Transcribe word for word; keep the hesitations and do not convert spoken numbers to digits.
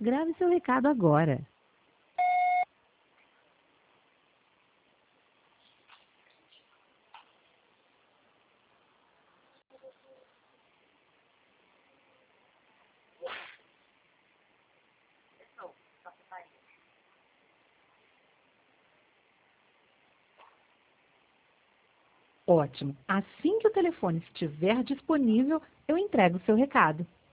Grave seu recado agora. Ótimo. Assim que o telefone estiver disponível, eu entrego o seu recado.